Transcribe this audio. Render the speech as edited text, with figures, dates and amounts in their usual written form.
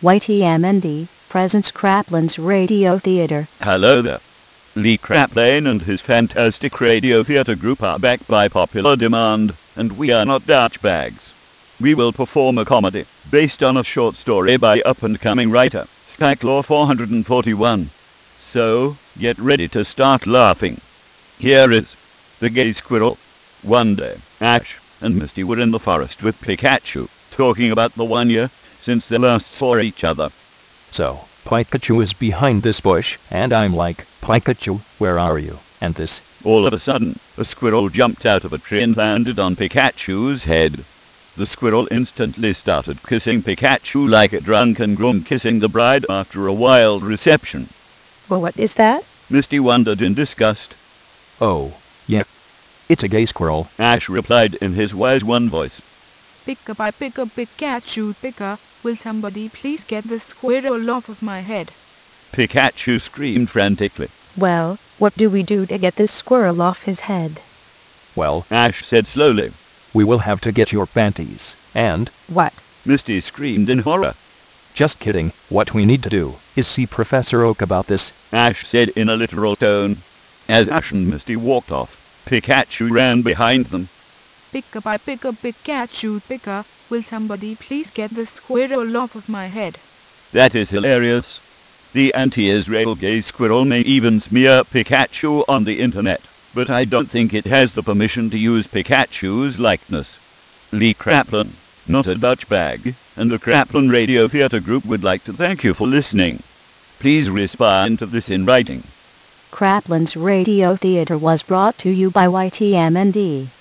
YTMND presents Kraplin's Radio Theater. Hello there. Lee Kraplin and his fantastic radio theater group are back by popular demand, and we are not Dutch bags. We will perform a comedy based on a short story by up-and-coming writer Skyclaw 441. So, get ready to start laughing. Here is The Gay Squirrel. One day, Ash and Misty were in the forest with Pikachu, talking about the 1 year since they last saw each other. So, Pikachu is behind this bush, and I'm like, Pikachu, where are you? And this. All of a sudden, a squirrel jumped out of a tree and landed on Pikachu's head. The squirrel instantly started kissing Pikachu like a drunken groom kissing the bride after a wild reception. Well, what is that? Misty wondered in disgust. Oh, yeah. It's a gay squirrel. Ash replied in his wise one voice. Pika by pika, Pikachu, pika, will somebody please get the squirrel off of my head? Pikachu screamed frantically. Well, what do we do to get this squirrel off his head? Well, Ash said slowly. we will have to get your panties, and... What? Misty screamed in horror. Just kidding, what we need to do is see Professor Oak about this. Ash said in a literal tone. As Ash and Misty walked off, Pikachu ran behind them. Pika by pika, Pikachu, pika, will somebody please get the squirrel off of my head? That is hilarious. The anti-Israel gay squirrel may even smear Pikachu on the internet, but I don't think it has the permission to use Pikachu's likeness. Lee Kraplin, not a Dutch bag, and the Kraplin Radio Theater Group would like to thank you for listening. Please respond to this in writing. Kraplin's Radio Theater was brought to you by YTMND.